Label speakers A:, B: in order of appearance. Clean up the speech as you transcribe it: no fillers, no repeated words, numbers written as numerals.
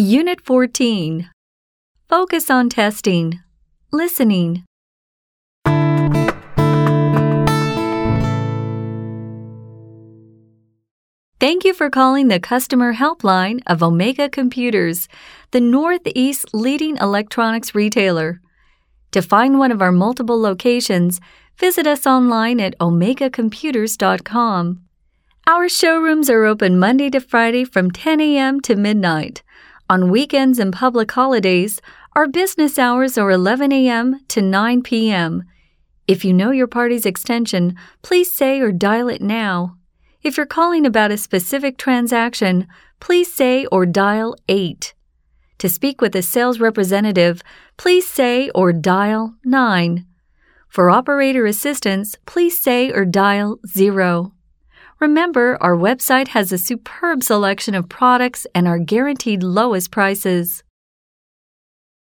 A: Unit 14. Focus on testing. Listening. Thank you for calling the customer helpline of Omega Computers, the Northeast leading electronics retailer. To find one of our multiple locations, visit us online at omegacomputers.com. Our showrooms are open Monday to Friday from 10 a.m. to midnight. On weekends and public holidays, our business hours are 11 a.m. to 9 p.m. If you know your party's extension, please say or dial it now. If you're calling about a specific transaction, please say or dial 8. To speak with a sales representative, please say or dial 9. For operator assistance, please say or dial 0. Remember, our website has a superb selection of products and our guaranteed lowest prices.